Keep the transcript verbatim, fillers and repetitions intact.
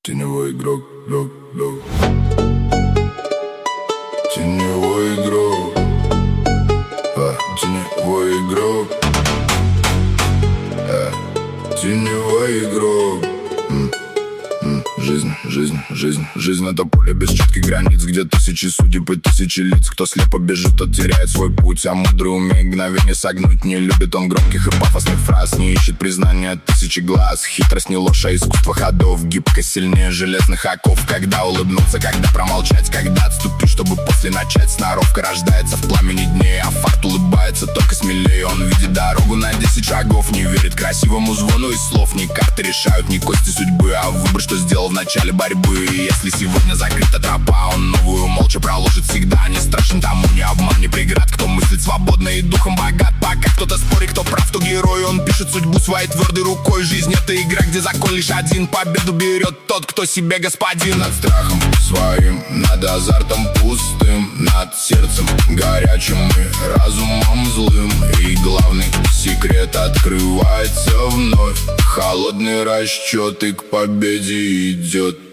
Теневой игрок, игрок, игрок. Теневой игрок. А, теневой игрок. А, теневой игрок. М, м, Жизнь, жизнь, жизнь, жизнь — это поле без четких границ, где тысячи судеб и тысячи лиц. Кто слепо бежит, тот теряет свой путь, а мудрый умеет мгновение согнуть. Не любит он громких и пафосных фраз, не ищет признания тысячи глаз. Хитрость не ложь, а искусство ходов, гибкость сильнее железных оков. Когда улыбнуться, когда промолчать, когда отступить, чтобы после начать. Сноровка рождается в пламени дней, а факт улыбается только смелее. Он видит дорогу на десять шагов, не верит красивому звону из слов. Не карты решают, не кости судьбы, а выбор, что сделал в начале борьбы. Если сегодня закрыта тропа, он новую молча проложит всегда. Не страшен тому ни обман, ни преград, кто мыслит свободно и духом богат. Пока кто-то спорит, кто прав, кто герой, он пишет судьбу своей твердой рукой. Жизнь — это игра, где закон лишь один, победу берет тот, кто себе господин. Над страхом своим, над азартом пустым, над сердцем горячим и разумом злым. И главный секрет открывается вновь. Холодный расчет и к победе идет.